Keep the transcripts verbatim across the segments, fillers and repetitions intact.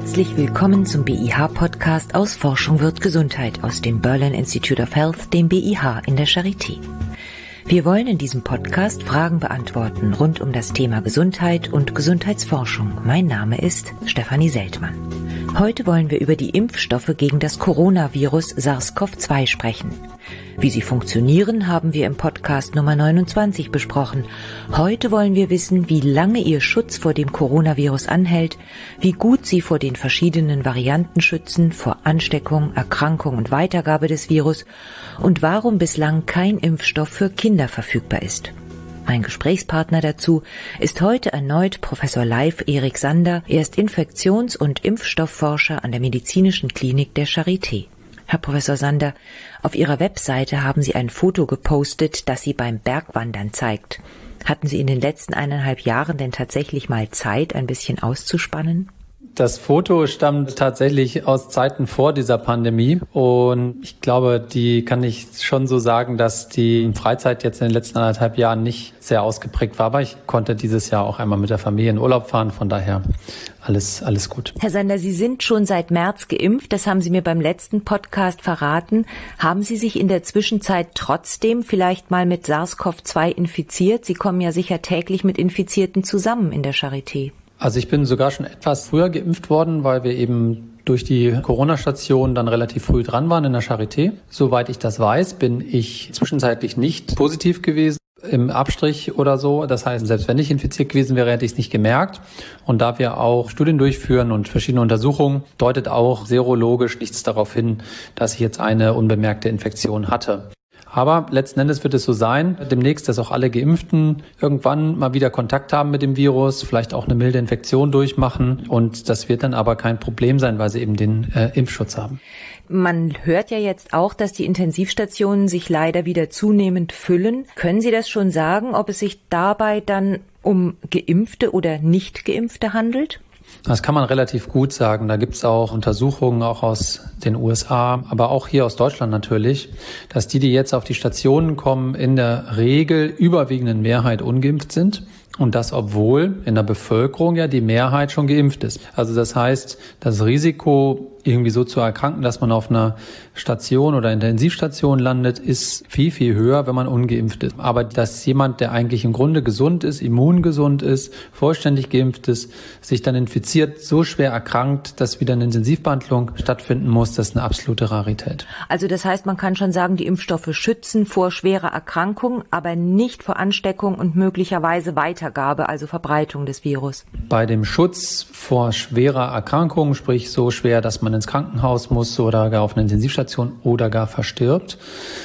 Herzlich willkommen zum B I H-Podcast aus Forschung wird Gesundheit aus dem Berlin Institute of Health, dem B I H in der Charité. Wir wollen in diesem Podcast Fragen beantworten rund um das Thema Gesundheit und Gesundheitsforschung. Mein Name ist Stefanie Seltmann. Heute wollen wir über die Impfstoffe gegen das Coronavirus SARS-C o V zwei sprechen. Wie sie funktionieren, haben wir im Podcast Nummer neunundzwanzig besprochen. Heute wollen wir wissen, wie lange ihr Schutz vor dem Coronavirus anhält, wie gut sie vor den verschiedenen Varianten schützen, vor Ansteckung, Erkrankung und Weitergabe des Virus und warum bislang kein Impfstoff für Kinder verfügbar ist. Mein Gesprächspartner dazu ist heute erneut Professor Leif Erik Sander. Er ist Infektions- und Impfstoffforscher an der Medizinischen Klinik der Charité. Herr Professor Sander, auf Ihrer Webseite haben Sie ein Foto gepostet, das Sie beim Bergwandern zeigt. Hatten Sie in den letzten eineinhalb Jahren denn tatsächlich mal Zeit, ein bisschen auszuspannen? Das Foto stammt tatsächlich aus Zeiten vor dieser Pandemie und ich glaube, die kann ich schon so sagen, dass die Freizeit jetzt in den letzten anderthalb Jahren nicht sehr ausgeprägt war, aber ich konnte dieses Jahr auch einmal mit der Familie in Urlaub fahren, von daher alles, alles gut. Herr Sander, Sie sind schon seit März geimpft, das haben Sie mir beim letzten Podcast verraten. Haben Sie sich in der Zwischenzeit trotzdem vielleicht mal mit SARS-C o V zwei infiziert? Sie kommen ja sicher täglich mit Infizierten zusammen in der Charité. Also ich bin sogar schon etwas früher geimpft worden, weil wir eben durch die Corona-Station dann relativ früh dran waren in der Charité. Soweit ich das weiß, bin ich zwischenzeitlich nicht positiv gewesen im Abstrich oder so. Das heißt, selbst wenn ich infiziert gewesen wäre, hätte ich es nicht gemerkt. Und da wir auch Studien durchführen und verschiedene Untersuchungen, deutet auch serologisch nichts darauf hin, dass ich jetzt eine unbemerkte Infektion hatte. Aber letzten Endes wird es so sein, demnächst, dass auch alle Geimpften irgendwann mal wieder Kontakt haben mit dem Virus, vielleicht auch eine milde Infektion durchmachen. Und das wird dann aber kein Problem sein, weil sie eben den äh, Impfschutz haben. Man hört ja jetzt auch, dass die Intensivstationen sich leider wieder zunehmend füllen. Können Sie das schon sagen, ob es sich dabei dann um Geimpfte oder Nicht-Geimpfte handelt? Das kann man relativ gut sagen. Da gibt es auch Untersuchungen, auch aus den U S A, aber auch hier aus Deutschland natürlich, dass die, die jetzt auf die Stationen kommen, in der Regel überwiegenden Mehrheit ungeimpft sind. Und das, obwohl in der Bevölkerung ja die Mehrheit schon geimpft ist. Also das heißt, das Risiko, irgendwie so zu erkranken, dass man auf einer Station oder Intensivstation landet, ist viel, viel höher, wenn man ungeimpft ist. Aber dass jemand, der eigentlich im Grunde gesund ist, immungesund ist, vollständig geimpft ist, sich dann infiziert, so schwer erkrankt, dass wieder eine Intensivbehandlung stattfinden muss, das ist eine absolute Rarität. Also das heißt, man kann schon sagen, die Impfstoffe schützen vor schwerer Erkrankung, aber nicht vor Ansteckung und möglicherweise Weitergabe, also Verbreitung des Virus. Bei dem Schutz vor schwerer Erkrankung, sprich so schwer, dass man ins Krankenhaus muss oder gar auf eine Intensivstation oder gar verstirbt,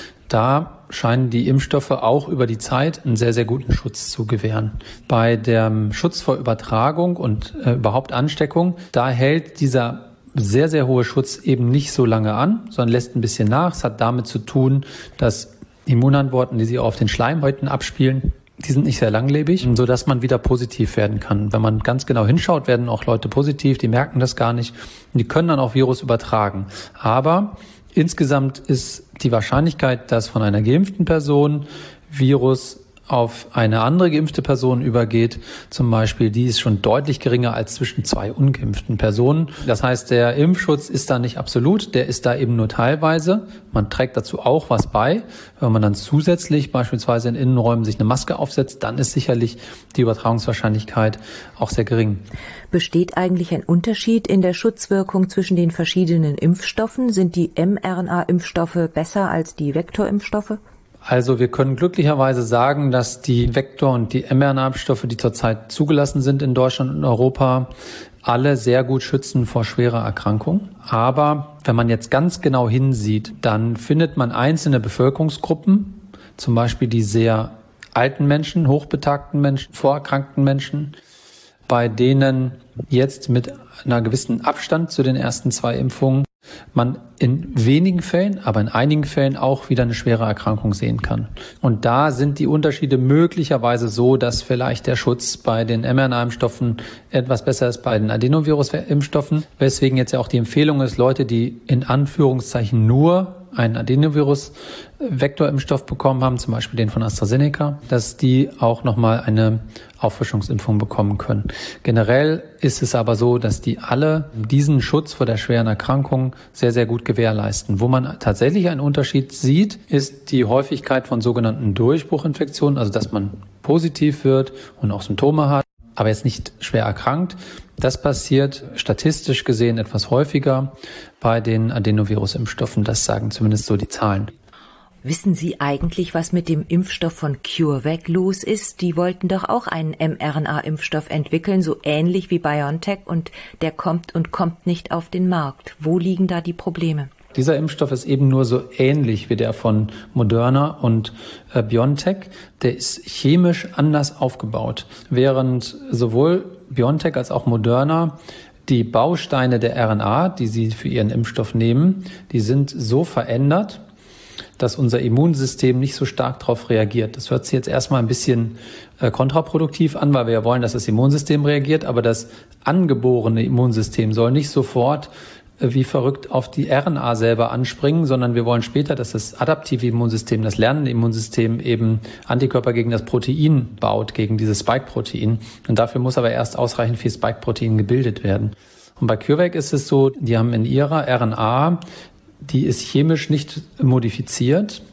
da scheinen die Impfstoffe auch über die Zeit einen sehr, sehr guten Schutz zu gewähren. Bei dem Schutz vor Übertragung und äh, überhaupt Ansteckung, da hält dieser sehr, sehr hohe Schutz eben nicht so lange an, sondern lässt ein bisschen nach. Es hat damit zu tun, dass Immunantworten, die sich auf den Schleimhäuten abspielen, die sind nicht sehr langlebig, sodass man wieder positiv werden kann. Wenn man ganz genau hinschaut, werden auch Leute positiv, die merken das gar nicht und die können dann auch Virus übertragen. Aber insgesamt ist die Wahrscheinlichkeit, dass von einer geimpften Person Virus auf eine andere geimpfte Person übergeht, zum Beispiel, die ist schon deutlich geringer als zwischen zwei ungeimpften Personen. Das heißt, der Impfschutz ist da nicht absolut, der ist da eben nur teilweise. Man trägt dazu auch was bei. Wenn man dann zusätzlich beispielsweise in Innenräumen sich eine Maske aufsetzt, dann ist sicherlich die Übertragungswahrscheinlichkeit auch sehr gering. Besteht eigentlich ein Unterschied in der Schutzwirkung zwischen den verschiedenen Impfstoffen? Sind die mRNA-Impfstoffe besser als die Vektorimpfstoffe? Also wir können glücklicherweise sagen, dass die Vektor- und die mRNA-Impfstoffe, die zurzeit zugelassen sind in Deutschland und Europa, alle sehr gut schützen vor schwerer Erkrankung. Aber wenn man jetzt ganz genau hinsieht, dann findet man einzelne Bevölkerungsgruppen, zum Beispiel die sehr alten Menschen, hochbetagten Menschen, vorerkrankten Menschen, bei denen jetzt mit einer gewissen Abstand zu den ersten zwei Impfungen man in wenigen Fällen, aber in einigen Fällen auch wieder eine schwere Erkrankung sehen kann. Und da sind die Unterschiede möglicherweise so, dass vielleicht der Schutz bei den mRNA-Impfstoffen etwas besser ist bei den Adenovirus-Impfstoffen, weswegen jetzt ja auch die Empfehlung ist, Leute, die in Anführungszeichen nur einen Adenovirus-Vektorimpfstoff bekommen haben, zum Beispiel den von AstraZeneca, dass die auch nochmal eine Auffrischungsimpfung bekommen können. Generell ist es aber so, dass die alle diesen Schutz vor der schweren Erkrankung sehr, sehr gut gewährleisten. Wo man tatsächlich einen Unterschied sieht, ist die Häufigkeit von sogenannten Durchbruchinfektionen, also dass man positiv wird und auch Symptome hat, aber jetzt nicht schwer erkrankt. Das passiert statistisch gesehen etwas häufiger bei den Adenovirus-Impfstoffen. Das sagen zumindest so die Zahlen. Wissen Sie eigentlich, was mit dem Impfstoff von CureVac los ist? Die wollten doch auch einen mRNA-Impfstoff entwickeln, so ähnlich wie BioNTech, und der kommt und kommt nicht auf den Markt. Wo liegen da die Probleme? Dieser Impfstoff ist eben nur so ähnlich wie der von Moderna und äh, BioNTech. Der ist chemisch anders aufgebaut. Während sowohl BioNTech als auch Moderna die Bausteine der R N A, die sie für ihren Impfstoff nehmen, die sind so verändert, dass unser Immunsystem nicht so stark darauf reagiert. Das hört sich jetzt erstmal ein bisschen äh, kontraproduktiv an, weil wir ja wollen, dass das Immunsystem reagiert, aber das angeborene Immunsystem soll nicht sofort äh, wie verrückt auf die R N A selber anspringen, sondern wir wollen später, dass das adaptive Immunsystem, das lernende Immunsystem eben Antikörper gegen das Protein baut, gegen dieses Spike-Protein. Und dafür muss aber erst ausreichend viel Spike-Protein gebildet werden. Und bei CureVac ist es so, die haben in ihrer R N A, die ist chemisch nicht modifiziert,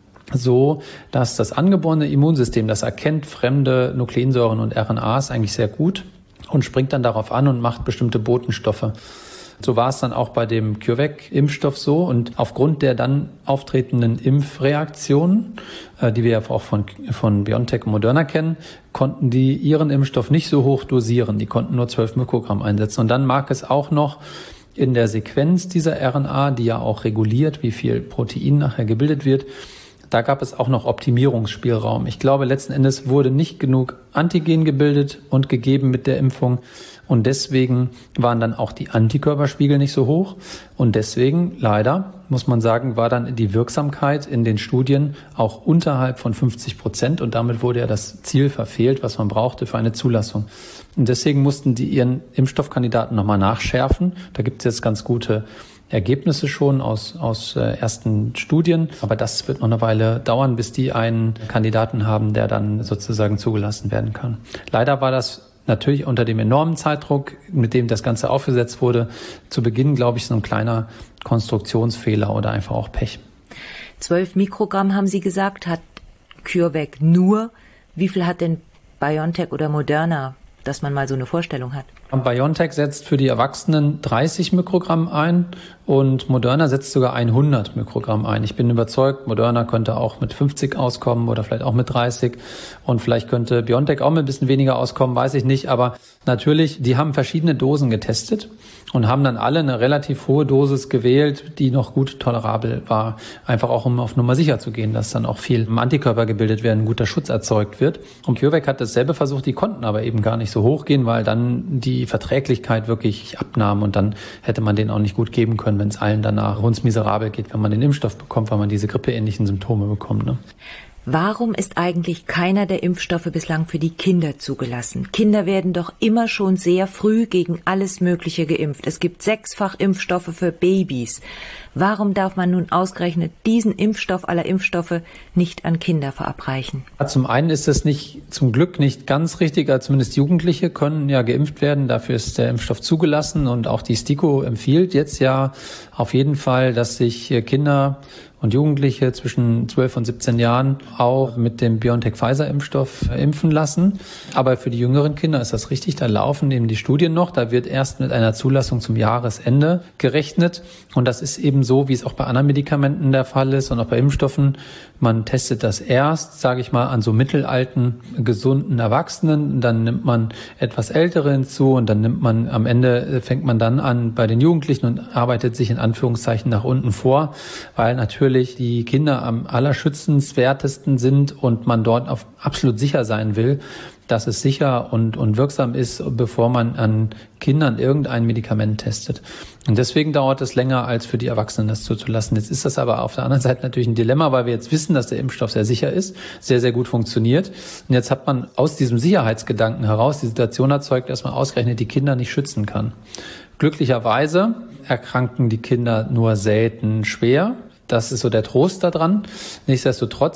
so dass das angeborene Immunsystem, das erkennt fremde Nukleinsäuren und R N As eigentlich sehr gut und springt dann darauf an und macht bestimmte Botenstoffe. So war es dann auch bei dem CureVac-Impfstoff so. Und aufgrund der dann auftretenden Impfreaktionen, äh, die wir ja auch von, von BioNTech und Moderna kennen, konnten die ihren Impfstoff nicht so hoch dosieren. Die konnten nur zwölf Mikrogramm einsetzen. Und dann mag es auch noch in der Sequenz dieser R N A, die ja auch reguliert, wie viel Protein nachher gebildet wird, da gab es auch noch Optimierungsspielraum. Ich glaube, letzten Endes wurde nicht genug Antigen gebildet und gegeben mit der Impfung. Und deswegen waren dann auch die Antikörperspiegel nicht so hoch. Und deswegen, leider, muss man sagen, war dann die Wirksamkeit in den Studien auch unterhalb von fünfzig Prozent. Und damit wurde ja das Ziel verfehlt, was man brauchte für eine Zulassung. Und deswegen mussten die ihren Impfstoffkandidaten nochmal nachschärfen. Da gibt es jetzt ganz gute Ergebnisse schon aus, aus äh, ersten Studien. Aber das wird noch eine Weile dauern, bis die einen Kandidaten haben, der dann sozusagen zugelassen werden kann. Leider war das natürlich unter dem enormen Zeitdruck, mit dem das Ganze aufgesetzt wurde, zu Beginn, glaube ich, so ein kleiner Konstruktionsfehler oder einfach auch Pech. Zwölf Mikrogramm haben Sie gesagt, hat CureVac nur. Wie viel hat denn BioNTech oder Moderna, dass man mal so eine Vorstellung hat? BioNTech setzt für die Erwachsenen dreißig Mikrogramm ein und Moderna setzt sogar hundert Mikrogramm ein. Ich bin überzeugt, Moderna könnte auch mit fünfzig auskommen oder vielleicht auch mit dreißig und vielleicht könnte BioNTech auch mit ein bisschen weniger auskommen, weiß ich nicht. Aber natürlich, die haben verschiedene Dosen getestet und haben dann alle eine relativ hohe Dosis gewählt, die noch gut tolerabel war. Einfach auch, um auf Nummer sicher zu gehen, dass dann auch viel Antikörper gebildet werden, ein guter Schutz erzeugt wird. Und CureVac hat dasselbe versucht, die konnten aber eben gar nicht so hoch gehen, weil dann die Verträglichkeit wirklich abnahm und dann hätte man den auch nicht gut geben können, wenn es allen danach hundsmiserabel geht, wenn man den Impfstoff bekommt, weil man diese grippeähnlichen Symptome bekommt. Ne? Warum ist eigentlich keiner der Impfstoffe bislang für die Kinder zugelassen? Kinder werden doch immer schon sehr früh gegen alles Mögliche geimpft. Es gibt sechsfach Impfstoffe für Babys. Warum darf man nun ausgerechnet diesen Impfstoff aller Impfstoffe nicht an Kinder verabreichen? Zum einen ist es nicht, zum Glück nicht ganz richtig, also zumindest Jugendliche können ja geimpft werden. Dafür ist der Impfstoff zugelassen und auch die STIKO empfiehlt jetzt ja auf jeden Fall, dass sich Kinder und Jugendliche zwischen zwölf und siebzehn Jahren auch mit dem BioNTech-Pfizer-Impfstoff impfen lassen. Aber für die jüngeren Kinder ist das richtig, da laufen eben die Studien noch. Da wird erst mit einer Zulassung zum Jahresende gerechnet. Und das ist eben so, wie es auch bei anderen Medikamenten der Fall ist und auch bei Impfstoffen. Man testet das erst, sage ich mal, an so mittelalten, gesunden Erwachsenen. Dann nimmt man etwas Ältere hinzu und dann nimmt man am Ende, fängt man dann an bei den Jugendlichen und arbeitet sich in Anführungszeichen nach unten vor, weil natürlich die Kinder am allerschützenswertesten sind und man dort auf absolut sicher sein will, dass es sicher und, und wirksam ist, bevor man an Kindern irgendein Medikament testet. Und deswegen dauert es länger, als für die Erwachsenen das zuzulassen. Jetzt ist das aber auf der anderen Seite natürlich ein Dilemma, weil wir jetzt wissen, dass der Impfstoff sehr sicher ist, sehr, sehr gut funktioniert. Und jetzt hat man aus diesem Sicherheitsgedanken heraus die Situation erzeugt, dass man ausgerechnet die Kinder nicht schützen kann. Glücklicherweise erkranken die Kinder nur selten schwer. Das ist so der Trost daran. Nichtsdestotrotz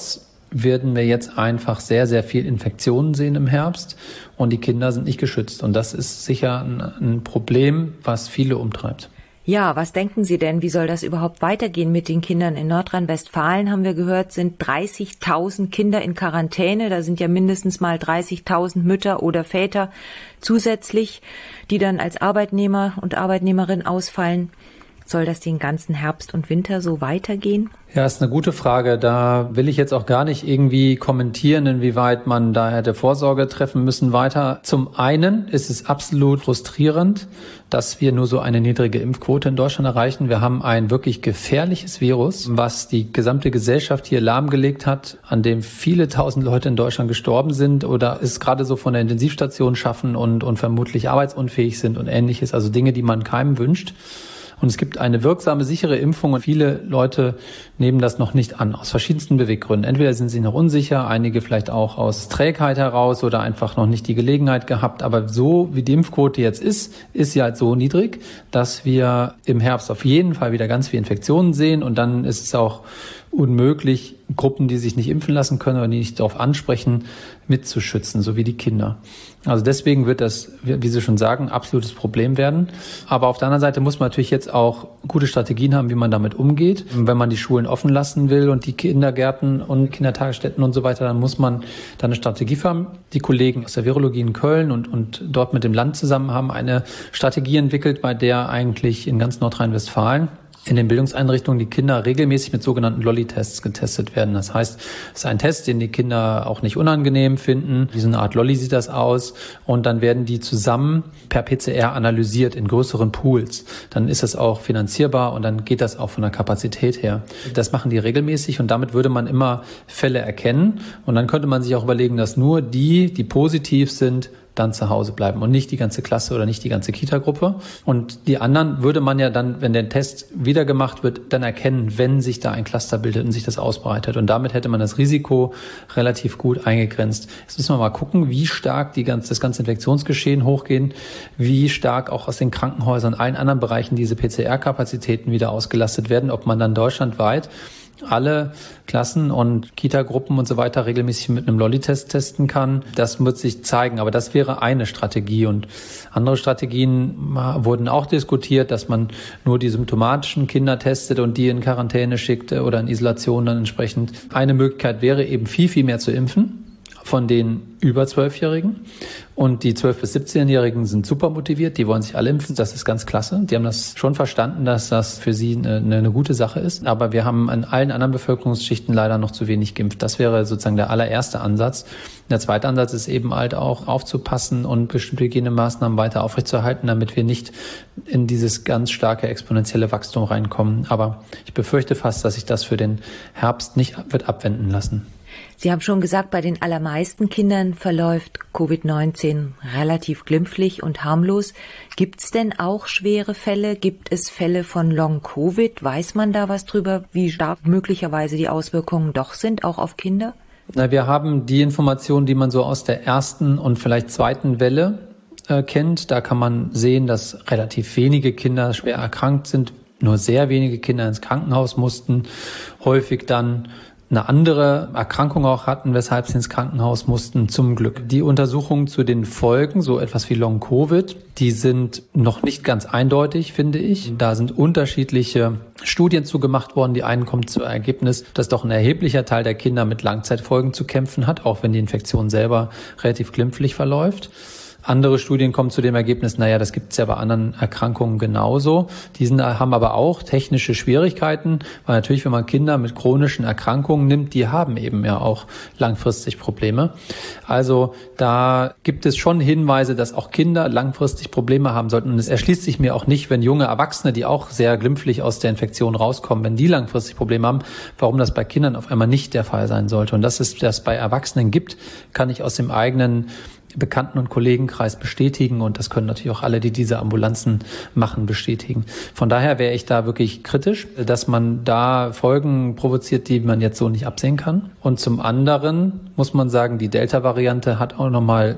werden wir jetzt einfach sehr, sehr viel Infektionen sehen im Herbst und die Kinder sind nicht geschützt. Und das ist sicher ein, ein Problem, was viele umtreibt. Ja, was denken Sie denn, wie soll das überhaupt weitergehen mit den Kindern? In Nordrhein-Westfalen, haben wir gehört, sind dreißigtausend Kinder in Quarantäne. Da sind ja mindestens mal dreißigtausend Mütter oder Väter zusätzlich, die dann als Arbeitnehmer und Arbeitnehmerin ausfallen. Soll das den ganzen Herbst und Winter so weitergehen? Ja, ist eine gute Frage. Da will ich jetzt auch gar nicht irgendwie kommentieren, inwieweit man da hätte Vorsorge treffen müssen weiter. Zum einen ist es absolut frustrierend, dass wir nur so eine niedrige Impfquote in Deutschland erreichen. Wir haben ein wirklich gefährliches Virus, was die gesamte Gesellschaft hier lahmgelegt hat, an dem viele tausend Leute in Deutschland gestorben sind oder es gerade so von der Intensivstation schaffen und, und vermutlich arbeitsunfähig sind und Ähnliches. Also Dinge, die man keinem wünscht. Und es gibt eine wirksame, sichere Impfung und viele Leute nehmen das noch nicht an, aus verschiedensten Beweggründen. Entweder sind sie noch unsicher, einige vielleicht auch aus Trägheit heraus oder einfach noch nicht die Gelegenheit gehabt. Aber so wie die Impfquote jetzt ist, ist sie halt so niedrig, dass wir im Herbst auf jeden Fall wieder ganz viele Infektionen sehen. Und dann ist es auch unmöglich, Gruppen, die sich nicht impfen lassen können oder die nicht darauf ansprechen, mitzuschützen, so wie die Kinder. Also deswegen wird das, wie Sie schon sagen, ein absolutes Problem werden. Aber auf der anderen Seite muss man natürlich jetzt auch gute Strategien haben, wie man damit umgeht. Wenn man die Schulen offen lassen will und die Kindergärten und Kindertagesstätten und so weiter, dann muss man da eine Strategie für haben. Die Kollegen aus der Virologie in Köln und, und dort mit dem Land zusammen haben eine Strategie entwickelt, bei der eigentlich in ganz Nordrhein-Westfalen in den Bildungseinrichtungen die Kinder regelmäßig mit sogenannten Lolli-Tests getestet werden. Das heißt, es ist ein Test, den die Kinder auch nicht unangenehm finden. Wie so eine Art Lolli sieht das aus. Und dann werden die zusammen per P C R analysiert in größeren Pools. Dann ist das auch finanzierbar und dann geht das auch von der Kapazität her. Das machen die regelmäßig und damit würde man immer Fälle erkennen. Und dann könnte man sich auch überlegen, dass nur die, die positiv sind, dann zu Hause bleiben und nicht die ganze Klasse oder nicht die ganze Kita-Gruppe. Und die anderen würde man ja dann, wenn der Test wieder gemacht wird, dann erkennen, wenn sich da ein Cluster bildet und sich das ausbreitet. Und damit hätte man das Risiko relativ gut eingegrenzt. Jetzt müssen wir mal gucken, wie stark die ganze, das ganze Infektionsgeschehen hochgehen, wie stark auch aus den Krankenhäusern und allen anderen Bereichen diese P C R-Kapazitäten wieder ausgelastet werden, ob man dann deutschlandweit alle Klassen und Kita-Gruppen und so weiter regelmäßig mit einem Lolli-Test testen kann. Das wird sich zeigen, aber das wäre eine Strategie. Und andere Strategien wurden auch diskutiert, dass man nur die symptomatischen Kinder testet und die in Quarantäne schickt oder in Isolation dann entsprechend. Eine Möglichkeit wäre eben viel, viel mehr zu impfen von den über zwölfjährigen. Und die zwölf- bis siebzehnjährigen sind super motiviert, die wollen sich alle impfen, das ist ganz klasse. Die haben das schon verstanden, dass das für sie eine, eine gute Sache ist. Aber wir haben an allen anderen Bevölkerungsschichten leider noch zu wenig geimpft. Das wäre sozusagen der allererste Ansatz. Der zweite Ansatz ist eben halt auch aufzupassen und bestimmte Hygienemaßnahmen weiter aufrechtzuerhalten, damit wir nicht in dieses ganz starke exponentielle Wachstum reinkommen. Aber ich befürchte fast, dass sich das für den Herbst nicht wird abwenden lassen. Sie haben schon gesagt, bei den allermeisten Kindern verläuft Covid neunzehn relativ glimpflich und harmlos. Gibt es denn auch schwere Fälle? Gibt es Fälle von Long-Covid? Weiß man da was drüber, wie stark möglicherweise die Auswirkungen doch sind, auch auf Kinder? Na, wir haben die Informationen, die man so aus der ersten und vielleicht zweiten Welle äh, kennt. Da kann man sehen, dass relativ wenige Kinder schwer erkrankt sind, nur sehr wenige Kinder ins Krankenhaus mussten, häufig dann eine andere Erkrankung auch hatten, weshalb sie ins Krankenhaus mussten, zum Glück. Die Untersuchungen zu den Folgen, so etwas wie Long-Covid, die sind noch nicht ganz eindeutig, finde ich. Da sind unterschiedliche Studien zugemacht worden. Die einen kommen zum Ergebnis, dass doch ein erheblicher Teil der Kinder mit Langzeitfolgen zu kämpfen hat, auch wenn die Infektion selber relativ glimpflich verläuft. Andere Studien kommen zu dem Ergebnis, naja, das gibt es ja bei anderen Erkrankungen genauso. Die sind, haben aber auch technische Schwierigkeiten, weil natürlich, wenn man Kinder mit chronischen Erkrankungen nimmt, die haben eben ja auch langfristig Probleme. Also da gibt es schon Hinweise, dass auch Kinder langfristig Probleme haben sollten. Und es erschließt sich mir auch nicht, wenn junge Erwachsene, die auch sehr glimpflich aus der Infektion rauskommen, wenn die langfristig Probleme haben, warum das bei Kindern auf einmal nicht der Fall sein sollte. Und dass es das bei Erwachsenen gibt, kann ich aus dem eigenen Bekannten- und Kollegenkreis bestätigen und das können natürlich auch alle, die diese Ambulanzen machen, bestätigen. Von daher wäre ich da wirklich kritisch, dass man da Folgen provoziert, die man jetzt so nicht absehen kann. Und zum anderen muss man sagen, die Delta-Variante hat auch nochmal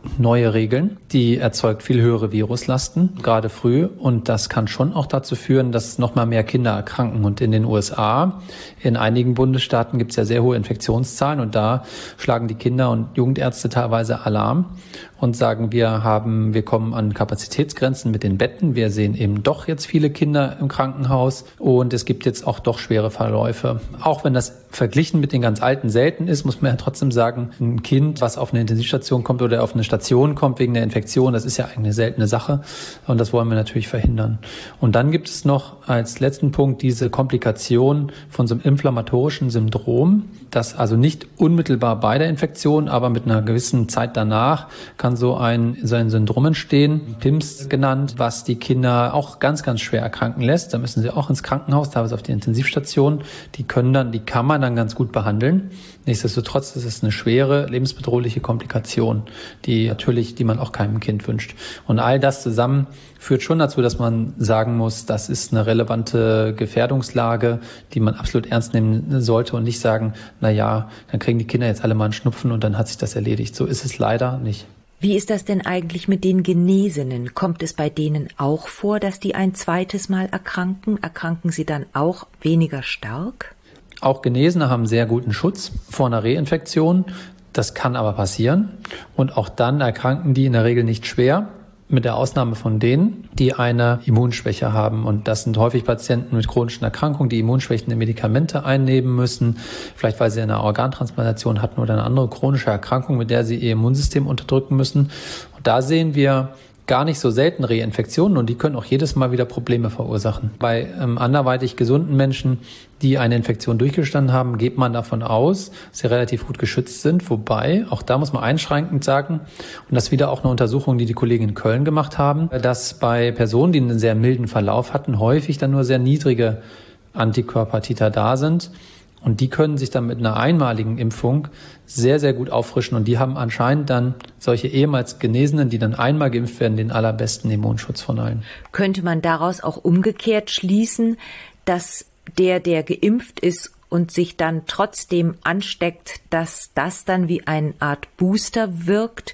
neue Regeln. Die erzeugt viel höhere Viruslasten, gerade früh. Und das kann schon auch dazu führen, dass noch mal mehr Kinder erkranken. Und in den U S A, in einigen Bundesstaaten gibt es ja sehr hohe Infektionszahlen. Und da schlagen die Kinder- und Jugendärzte teilweise Alarm und sagen, wir haben, wir kommen an Kapazitätsgrenzen mit den Betten. Wir sehen eben doch jetzt viele Kinder im Krankenhaus. Und es gibt jetzt auch doch schwere Verläufe. Auch wenn das verglichen mit den ganz Alten selten ist, muss man ja trotzdem sagen, ein Kind, was auf eine Intensivstation kommt oder auf eine Station kommt wegen der Infektion, das ist ja eine seltene Sache und das wollen wir natürlich verhindern. Und dann gibt es noch als letzten Punkt diese Komplikation von so einem inflammatorischen Syndrom, das also nicht unmittelbar bei der Infektion, aber mit einer gewissen Zeit danach kann so ein, so ein Syndrom entstehen, P I M S genannt, was die Kinder auch ganz, ganz schwer erkranken lässt. Da müssen sie auch ins Krankenhaus, teilweise auf die Intensivstation. Die können dann, die kann man dann ganz gut behandeln. Nichtsdestotrotz ist es eine schwere, lebensbedrohliche Komplikation, die natürlich, die man auch keinem Kind wünscht. Und all das zusammen führt schon dazu, dass man sagen muss, das ist eine relevante Gefährdungslage, die man absolut ernst nehmen sollte und nicht sagen, na ja, dann kriegen die Kinder jetzt alle mal einen Schnupfen und dann hat sich das erledigt. So ist es leider nicht. Wie ist das denn eigentlich mit den Genesenen? Kommt es bei denen auch vor, dass die ein zweites Mal erkranken? Erkranken sie dann auch weniger stark? Auch Genesene haben sehr guten Schutz vor einer Reinfektion. Das kann aber passieren. Und auch dann erkranken die in der Regel nicht schwer, mit der Ausnahme von denen, die eine Immunschwäche haben. Und das sind häufig Patienten mit chronischen Erkrankungen, die immunschwächende Medikamente einnehmen müssen, vielleicht weil sie eine Organtransplantation hatten oder eine andere chronische Erkrankung, mit der sie ihr Immunsystem unterdrücken müssen. Und da sehen wir gar nicht so selten Reinfektionen und die können auch jedes Mal wieder Probleme verursachen. Bei ähm, anderweitig gesunden Menschen, die eine Infektion durchgestanden haben, geht man davon aus, dass sie relativ gut geschützt sind. Wobei, auch da muss man einschränkend sagen, und das ist wieder auch eine Untersuchung, die die Kollegen in Köln gemacht haben, dass bei Personen, die einen sehr milden Verlauf hatten, häufig dann nur sehr niedrige Antikörpertiter da sind. Und die können sich dann mit einer einmaligen Impfung sehr, sehr gut auffrischen. Und die haben anscheinend dann solche ehemals Genesenen, die dann einmal geimpft werden, den allerbesten Immunschutz von allen. Könnte man daraus auch umgekehrt schließen, dass der, der geimpft ist und sich dann trotzdem ansteckt, dass das dann wie eine Art Booster wirkt?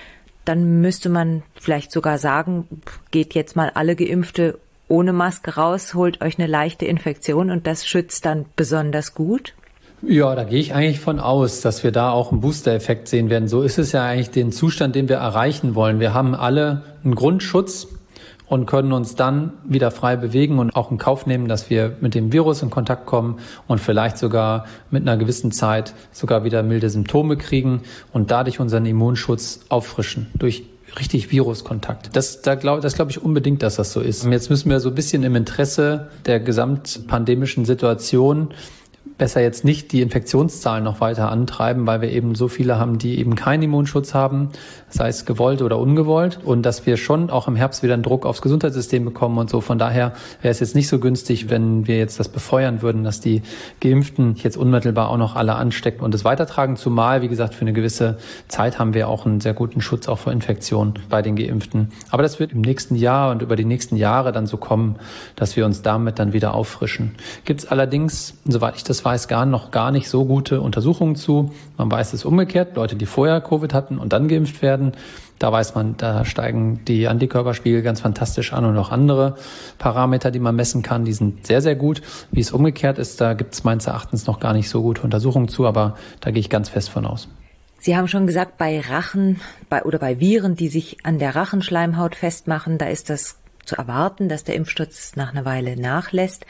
Dann müsste man vielleicht sogar sagen, geht jetzt mal alle Geimpfte ohne Maske raus, holt euch eine leichte Infektion und das schützt dann besonders gut? Ja, da gehe ich eigentlich von aus, dass wir da auch einen Booster-Effekt sehen werden. So ist es ja eigentlich den Zustand, den wir erreichen wollen. Wir haben alle einen Grundschutz und können uns dann wieder frei bewegen und auch in Kauf nehmen, dass wir mit dem Virus in Kontakt kommen und vielleicht sogar mit einer gewissen Zeit sogar wieder milde Symptome kriegen und dadurch unseren Immunschutz auffrischen durch richtig Viruskontakt. Das, da glaub, das glaube ich unbedingt, dass das so ist. Jetzt müssen wir so ein bisschen im Interesse der gesamtpandemischen Situation besser jetzt nicht die Infektionszahlen noch weiter antreiben, weil wir eben so viele haben, die eben keinen Immunschutz haben, sei es gewollt oder ungewollt, und dass wir schon auch im Herbst wieder einen Druck aufs Gesundheitssystem bekommen und so. Von daher wäre es jetzt nicht so günstig, wenn wir jetzt das befeuern würden, dass die Geimpften jetzt unmittelbar auch noch alle anstecken und es weitertragen. Zumal, wie gesagt, für eine gewisse Zeit haben wir auch einen sehr guten Schutz auch vor Infektionen bei den Geimpften. Aber das wird im nächsten Jahr und über die nächsten Jahre dann so kommen, dass wir uns damit dann wieder auffrischen. Gibt es allerdings, soweit ich das weiß, gar noch gar nicht so gute Untersuchungen zu. Man weiß es umgekehrt, Leute, die vorher Covid hatten und dann geimpft werden, da weiß man, da steigen die Antikörperspiegel ganz fantastisch an und auch andere Parameter, die man messen kann, die sind sehr, sehr gut. Wie es umgekehrt ist, da gibt es meines Erachtens noch gar nicht so gute Untersuchungen zu, aber da gehe ich ganz fest von aus. Sie haben schon gesagt, bei Rachen bei, oder bei Viren, die sich an der Rachenschleimhaut festmachen, da ist das zu erwarten, dass der Impfschutz nach einer Weile nachlässt.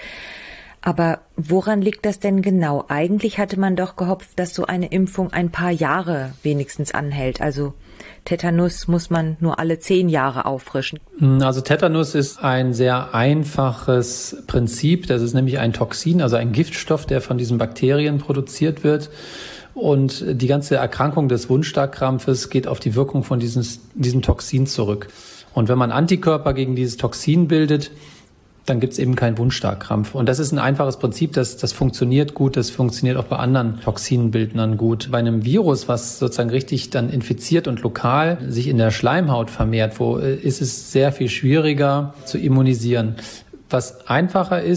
Aber woran liegt das denn genau? Eigentlich hatte man doch gehofft, dass so eine Impfung ein paar Jahre wenigstens anhält. Also Tetanus muss man nur alle zehn Jahre auffrischen. Also Tetanus ist ein sehr einfaches Prinzip. Das ist nämlich ein Toxin, also ein Giftstoff, der von diesen Bakterien produziert wird. Und die ganze Erkrankung des Wundstarkrampfes geht auf die Wirkung von dieses, diesem Toxin zurück. Und wenn man Antikörper gegen dieses Toxin bildet, dann gibt es eben keinen Wundstarkrampf. Und das ist ein einfaches Prinzip, das, das funktioniert gut, das funktioniert auch bei anderen Toxinbildnern gut. Bei einem Virus, was sozusagen richtig dann infiziert und lokal sich in der Schleimhaut vermehrt, wo ist es sehr viel schwieriger zu immunisieren. Was einfacher ist,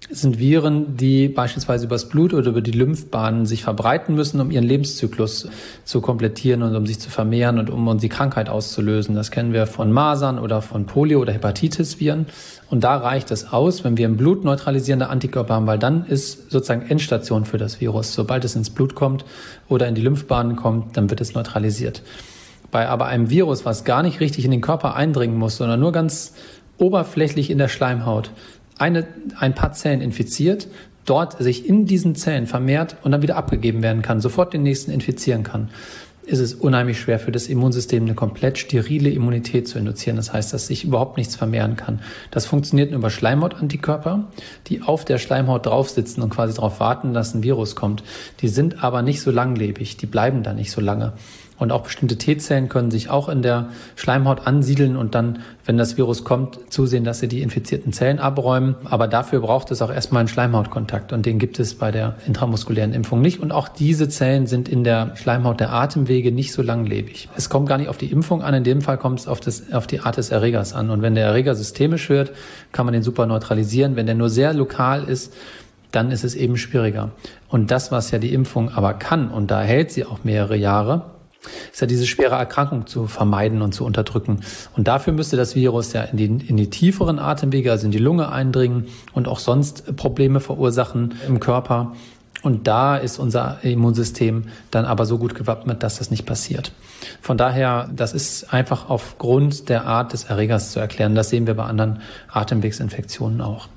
sind Viren, die beispielsweise übers Blut oder über die Lymphbahnen sich verbreiten müssen, um ihren Lebenszyklus zu komplettieren und um sich zu vermehren und um die Krankheit auszulösen. Das kennen wir von Masern oder von Polio- oder Hepatitis-Viren. Und da reicht es aus, wenn wir im Blut neutralisierende Antikörper haben, weil dann ist sozusagen Endstation für das Virus. Sobald es ins Blut kommt oder in die Lymphbahnen kommt, dann wird es neutralisiert. Bei aber einem Virus, was gar nicht richtig in den Körper eindringen muss, sondern nur ganz oberflächlich in der Schleimhaut, Eine, ein paar Zellen infiziert, dort sich in diesen Zellen vermehrt und dann wieder abgegeben werden kann, sofort den nächsten infizieren kann, ist es unheimlich schwer für das Immunsystem, eine komplett sterile Immunität zu induzieren. Das heißt, dass sich überhaupt nichts vermehren kann. Das funktioniert nur über Schleimhautantikörper, die auf der Schleimhaut drauf sitzen und quasi darauf warten, dass ein Virus kommt. Die sind aber nicht so langlebig, die bleiben da nicht so lange. Und auch bestimmte T-Zellen können sich auch in der Schleimhaut ansiedeln und dann, wenn das Virus kommt, zusehen, dass sie die infizierten Zellen abräumen. Aber dafür braucht es auch erstmal einen Schleimhautkontakt und den gibt es bei der intramuskulären Impfung nicht. Und auch diese Zellen sind in der Schleimhaut der Atemwege nicht so langlebig. Es kommt gar nicht auf die Impfung an, in dem Fall kommt es auf, das, auf die Art des Erregers an. Und wenn der Erreger systemisch wird, kann man den super neutralisieren. Wenn der nur sehr lokal ist, dann ist es eben schwieriger. Und das, was ja die Impfung aber kann, und da hält sie auch mehrere Jahre, ist ja diese schwere Erkrankung zu vermeiden und zu unterdrücken. Und dafür müsste das Virus ja in die, in die tieferen Atemwege, also in die Lunge eindringen und auch sonst Probleme verursachen im Körper. Und da ist unser Immunsystem dann aber so gut gewappnet, dass das nicht passiert. Von daher, das ist einfach aufgrund der Art des Erregers zu erklären. Das sehen wir bei anderen Atemwegsinfektionen auch.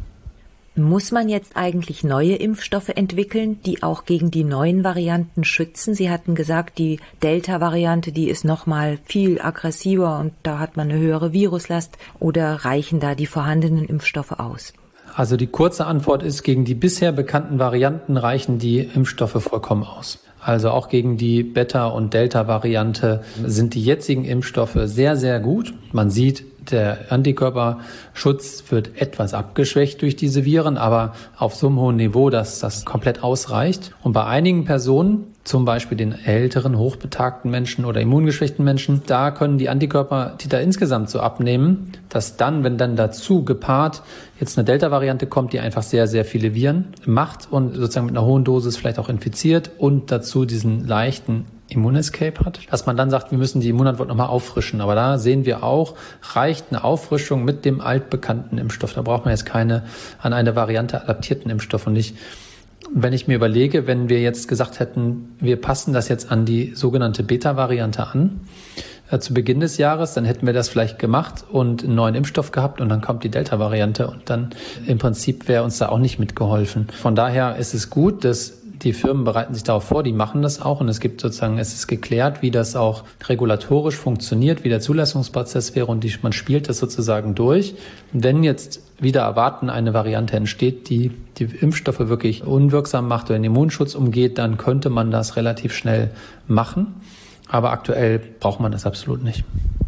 Muss man jetzt eigentlich neue Impfstoffe entwickeln, die auch gegen die neuen Varianten schützen? Sie hatten gesagt, die Delta-Variante, die ist noch mal viel aggressiver und da hat man eine höhere Viruslast. Oder reichen da die vorhandenen Impfstoffe aus? Also die kurze Antwort ist, gegen die bisher bekannten Varianten reichen die Impfstoffe vollkommen aus. Also auch gegen die Beta- und Delta-Variante sind die jetzigen Impfstoffe sehr, sehr gut. Man sieht, der Antikörperschutz wird etwas abgeschwächt durch diese Viren, aber auf so einem hohen Niveau, dass das komplett ausreicht. Und bei einigen Personen, zum Beispiel den älteren, hochbetagten Menschen oder immungeschwächten Menschen, da können die Antikörpertiter insgesamt so abnehmen, dass dann, wenn dann dazu gepaart jetzt eine Delta-Variante kommt, die einfach sehr, sehr viele Viren macht und sozusagen mit einer hohen Dosis vielleicht auch infiziert und dazu diesen leichten Immunescape hat, dass man dann sagt, wir müssen die Immunantwort nochmal auffrischen. Aber da sehen wir auch, reicht eine Auffrischung mit dem altbekannten Impfstoff. Da braucht man jetzt keine an eine Variante adaptierten Impfstoff. Und ich, wenn ich mir überlege, wenn wir jetzt gesagt hätten, wir passen das jetzt an die sogenannte Beta-Variante an, äh, zu Beginn des Jahres, dann hätten wir das vielleicht gemacht und einen neuen Impfstoff gehabt und dann kommt die Delta-Variante und dann im Prinzip wäre uns da auch nicht mitgeholfen. Von daher ist es gut, dass die Firmen bereiten sich darauf vor, die machen das auch und es gibt sozusagen, es ist geklärt, wie das auch regulatorisch funktioniert, wie der Zulassungsprozess wäre und die, man spielt das sozusagen durch. Wenn jetzt wieder erwarten eine Variante entsteht, die die Impfstoffe wirklich unwirksam macht oder den Immunschutz umgeht, dann könnte man das relativ schnell machen. Aber aktuell braucht man das absolut nicht.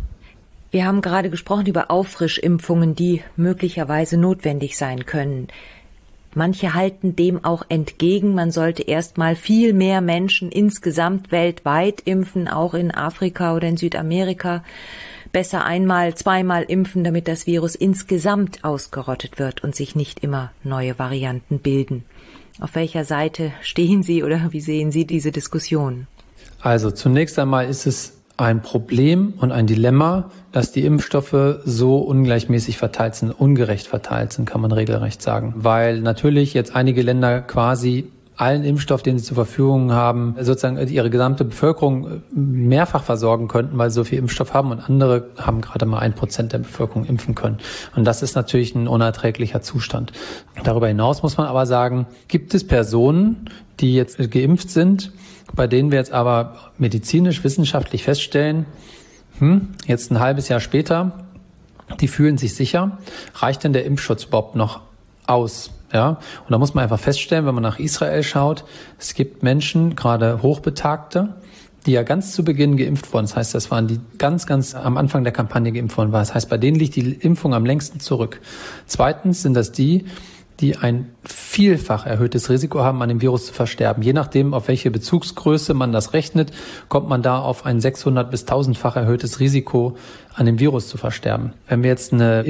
Wir haben gerade gesprochen über Auffrischimpfungen, die möglicherweise notwendig sein können. Manche halten dem auch entgegen. Man sollte erstmal viel mehr Menschen insgesamt weltweit impfen, auch in Afrika oder in Südamerika. Besser einmal, zweimal impfen, damit das Virus insgesamt ausgerottet wird und sich nicht immer neue Varianten bilden. Auf welcher Seite stehen Sie oder wie sehen Sie diese Diskussion? Also zunächst einmal ist es ein Problem und ein Dilemma, dass die Impfstoffe so ungleichmäßig verteilt sind, ungerecht verteilt sind, kann man regelrecht sagen. Weil natürlich jetzt einige Länder quasi allen Impfstoff, den sie zur Verfügung haben, sozusagen ihre gesamte Bevölkerung mehrfach versorgen könnten, weil sie so viel Impfstoff haben und andere haben gerade mal ein Prozent der Bevölkerung impfen können. Und das ist natürlich ein unerträglicher Zustand. Darüber hinaus muss man aber sagen, gibt es Personen, die jetzt geimpft sind, bei denen wir jetzt aber medizinisch, wissenschaftlich feststellen, hm, jetzt ein halbes Jahr später, die fühlen sich sicher. Reicht denn der Impfschutz überhaupt noch aus? Ja, und da muss man einfach feststellen, wenn man nach Israel schaut, es gibt Menschen, gerade Hochbetagte, die ja ganz zu Beginn geimpft wurden. Das heißt, das waren die ganz, ganz am Anfang der Kampagne geimpft worden waren. Das heißt, bei denen liegt die Impfung am längsten zurück. Zweitens sind das die, die ein vielfach erhöhtes Risiko haben, an dem Virus zu versterben. Je nachdem, auf welche Bezugsgröße man das rechnet, kommt man da auf ein sechshundert bis tausendfach erhöhtes Risiko, an dem Virus zu versterben. Wenn wir jetzt eine Impf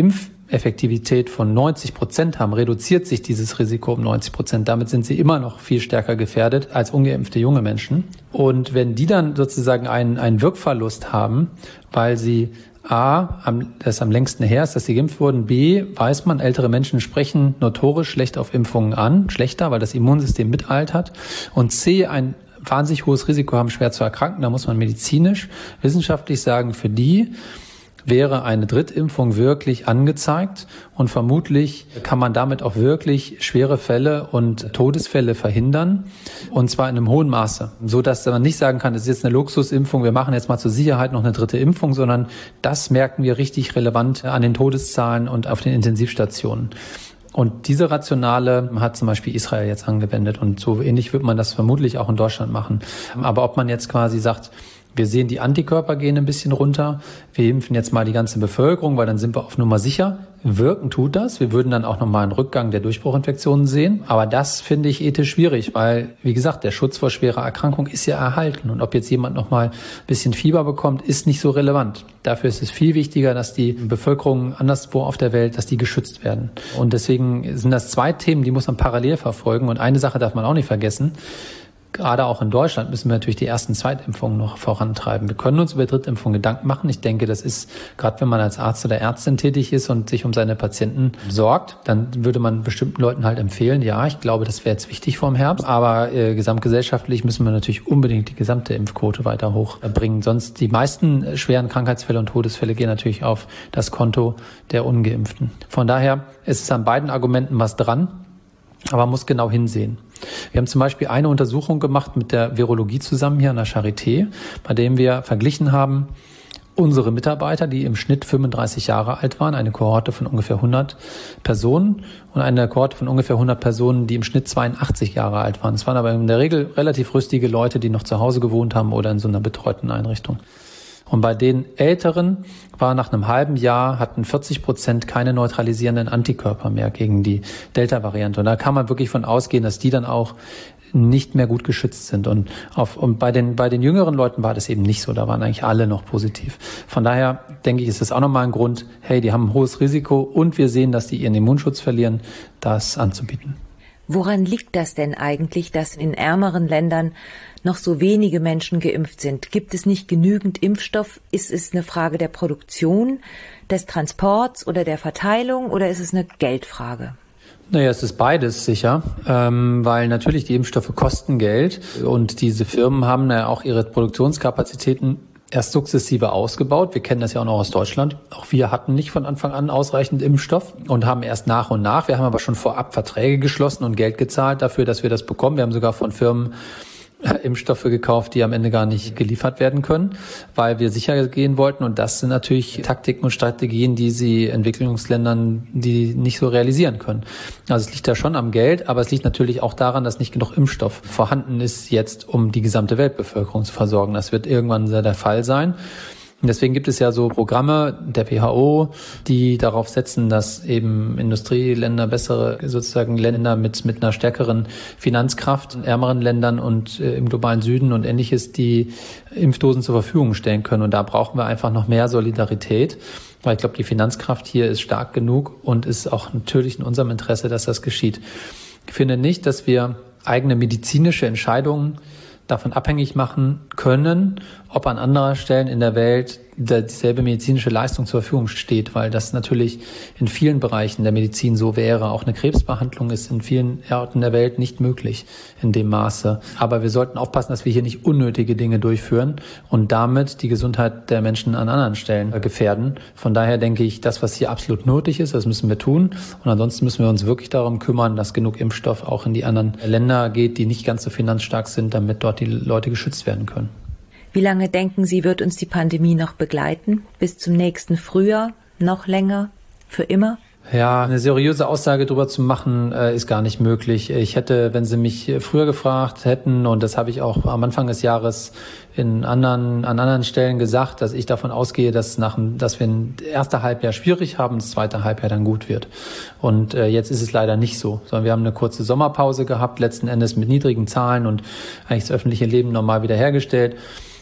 Effektivität von neunzig Prozent haben, reduziert sich dieses Risiko um neunzig Prozent. Damit sind sie immer noch viel stärker gefährdet als ungeimpfte junge Menschen. Und wenn die dann sozusagen einen, einen Wirkverlust haben, weil sie A, am, das am längsten her ist, dass sie geimpft wurden. B, weiß man, ältere Menschen sprechen notorisch schlecht auf Impfungen an, schlechter, weil das Immunsystem mitaltert. Und C, ein wahnsinnig hohes Risiko haben, schwer zu erkranken. Da muss man medizinisch, wissenschaftlich sagen, für die wäre eine Drittimpfung wirklich angezeigt und vermutlich kann man damit auch wirklich schwere Fälle und Todesfälle verhindern und zwar in einem hohen Maße, so dass man nicht sagen kann, das ist jetzt eine Luxusimpfung, wir machen jetzt mal zur Sicherheit noch eine dritte Impfung, sondern das merken wir richtig relevant an den Todeszahlen und auf den Intensivstationen. Und diese Rationale hat zum Beispiel Israel jetzt angewendet und so ähnlich wird man das vermutlich auch in Deutschland machen. Aber ob man jetzt quasi sagt, wir sehen, die Antikörper gehen ein bisschen runter. Wir impfen jetzt mal die ganze Bevölkerung, weil dann sind wir auf Nummer sicher. Wirken tut das. Wir würden dann auch nochmal einen Rückgang der Durchbruchinfektionen sehen. Aber das finde ich ethisch schwierig, weil, wie gesagt, der Schutz vor schwerer Erkrankung ist ja erhalten. Und ob jetzt jemand nochmal ein bisschen Fieber bekommt, ist nicht so relevant. Dafür ist es viel wichtiger, dass die Bevölkerung anderswo auf der Welt, dass die geschützt werden. Und deswegen sind das zwei Themen, die muss man parallel verfolgen. Und eine Sache darf man auch nicht vergessen. Gerade auch in Deutschland müssen wir natürlich die ersten Zweitimpfungen noch vorantreiben. Wir können uns über Drittimpfungen Gedanken machen. Ich denke, das ist, gerade wenn man als Arzt oder Ärztin tätig ist und sich um seine Patienten sorgt, dann würde man bestimmten Leuten halt empfehlen, ja, ich glaube, das wäre jetzt wichtig vor dem Herbst. Aber äh, gesamtgesellschaftlich müssen wir natürlich unbedingt die gesamte Impfquote weiter hochbringen. Sonst die meisten schweren Krankheitsfälle und Todesfälle gehen natürlich auf das Konto der Ungeimpften. Von daher ist es an beiden Argumenten was dran. Aber man muss genau hinsehen. Wir haben zum Beispiel eine Untersuchung gemacht mit der Virologie zusammen hier an der Charité, bei dem wir verglichen haben, unsere Mitarbeiter, die im Schnitt fünfunddreißig Jahre alt waren, eine Kohorte von ungefähr hundert Personen und eine Kohorte von ungefähr hundert Personen, die im Schnitt zweiundachtzig Jahre alt waren. Es waren aber in der Regel relativ rüstige Leute, die noch zu Hause gewohnt haben oder in so einer betreuten Einrichtung. Und bei den Älteren war nach einem halben Jahr, hatten vierzig Prozent keine neutralisierenden Antikörper mehr gegen die Delta-Variante. Und da kann man wirklich von ausgehen, dass die dann auch nicht mehr gut geschützt sind. Und, auf, und bei den, bei den jüngeren Leuten war das eben nicht so. Da waren eigentlich alle noch positiv. Von daher denke ich, ist das auch nochmal ein Grund, hey, die haben ein hohes Risiko und wir sehen, dass die ihren Immunschutz verlieren, das anzubieten. Woran liegt das denn eigentlich, dass in ärmeren Ländern noch so wenige Menschen geimpft sind? Gibt es nicht genügend Impfstoff? Ist es eine Frage der Produktion, des Transports oder der Verteilung oder ist es eine Geldfrage? Naja, es ist beides sicher, ähm, weil natürlich die Impfstoffe kosten Geld und diese Firmen haben ja auch ihre Produktionskapazitäten erst sukzessive ausgebaut. Wir kennen das ja auch noch aus Deutschland. Auch wir hatten nicht von Anfang an ausreichend Impfstoff und haben erst nach und nach. Wir haben aber schon vorab Verträge geschlossen und Geld gezahlt dafür, dass wir das bekommen. Wir haben sogar von Firmen Impfstoffe gekauft, die am Ende gar nicht geliefert werden können, weil wir sicher gehen wollten. Und das sind natürlich Taktiken und Strategien, die sie Entwicklungsländern, die nicht so realisieren können. Also es liegt da schon am Geld, aber es liegt natürlich auch daran, dass nicht genug Impfstoff vorhanden ist jetzt, um die gesamte Weltbevölkerung zu versorgen. Das wird irgendwann der Fall sein. Und deswegen gibt es ja so Programme der W H O, die darauf setzen, dass eben Industrieländer, bessere sozusagen Länder mit mit einer stärkeren Finanzkraft, in ärmeren Ländern und äh, im globalen Süden und Ähnliches, die Impfdosen zur Verfügung stellen können. Und da brauchen wir einfach noch mehr Solidarität, weil ich glaube, die Finanzkraft hier ist stark genug und ist auch natürlich in unserem Interesse, dass das geschieht. Ich finde nicht, dass wir eigene medizinische Entscheidungen davon abhängig machen können, ob an anderer Stellen in der Welt dieselbe medizinische Leistung zur Verfügung steht, weil das natürlich in vielen Bereichen der Medizin so wäre. Auch eine Krebsbehandlung ist in vielen Orten der Welt nicht möglich in dem Maße. Aber wir sollten aufpassen, dass wir hier nicht unnötige Dinge durchführen und damit die Gesundheit der Menschen an anderen Stellen gefährden. Von daher denke ich, das, was hier absolut nötig ist, das müssen wir tun. Und ansonsten müssen wir uns wirklich darum kümmern, dass genug Impfstoff auch in die anderen Länder geht, die nicht ganz so finanzstark sind, damit dort die Leute geschützt werden können. Wie lange denken Sie, wird uns die Pandemie noch begleiten? Bis zum nächsten Frühjahr? Noch länger? Für immer? Ja, eine seriöse Aussage darüber zu machen, äh, ist gar nicht möglich. Ich hätte, wenn Sie mich früher gefragt hätten, und das habe ich auch am Anfang des Jahres in anderen, an anderen Stellen gesagt, dass ich davon ausgehe, dass nach, dass wir ein erste Halbjahr schwierig haben, das zweite Halbjahr dann gut wird. Und äh, jetzt ist es leider nicht so, sondern wir haben eine kurze Sommerpause gehabt, letzten Endes mit niedrigen Zahlen und eigentlich das öffentliche Leben normal wiederhergestellt.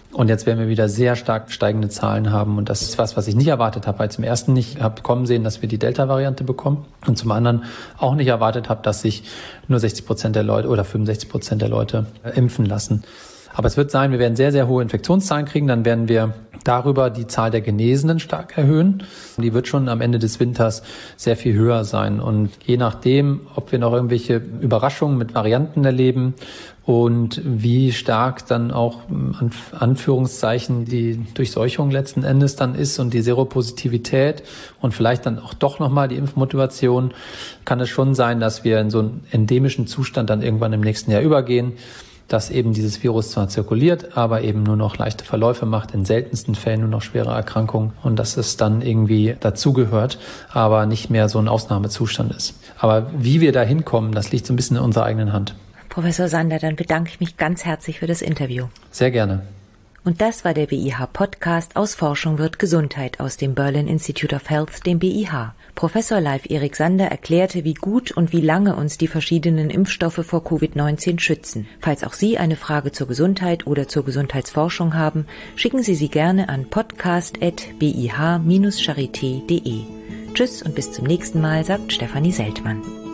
Und jetzt werden wir wieder sehr stark steigende Zahlen haben. Und das ist was, was ich nicht erwartet habe, weil zum ersten nicht habe kommen sehen, dass wir die Delta-Variante bekommen. Und zum anderen auch nicht erwartet habe, dass sich nur sechzig Prozent der Leute oder fünfundsechzig Prozent der Leute impfen lassen. Aber es wird sein, wir werden sehr, sehr hohe Infektionszahlen kriegen. Dann werden wir darüber die Zahl der Genesenen stark erhöhen. Die wird schon am Ende des Winters sehr viel höher sein. Und je nachdem, ob wir noch irgendwelche Überraschungen mit Varianten erleben und wie stark dann auch an Anführungszeichen die Durchseuchung letzten Endes dann ist und die Seropositivität und vielleicht dann auch doch nochmal die Impfmotivation, kann es schon sein, dass wir in so einen endemischen Zustand dann irgendwann im nächsten Jahr übergehen, dass eben dieses Virus zwar zirkuliert, aber eben nur noch leichte Verläufe macht, in seltensten Fällen nur noch schwere Erkrankungen und dass es dann irgendwie dazugehört, aber nicht mehr so ein Ausnahmezustand ist. Aber wie wir da hinkommen, das liegt so ein bisschen in unserer eigenen Hand. Professor Sander, dann bedanke ich mich ganz herzlich für das Interview. Sehr gerne. Und das war der B I H-Podcast aus Forschung wird Gesundheit aus dem Berlin Institute of Health, dem B I H. Professor Leif Erik Sander erklärte, wie gut und wie lange uns die verschiedenen Impfstoffe vor Covid neunzehn schützen. Falls auch Sie eine Frage zur Gesundheit oder zur Gesundheitsforschung haben, schicken Sie sie gerne an podcast at b i h dash charité punkt d e. Tschüss und bis zum nächsten Mal, sagt Stefanie Seltmann.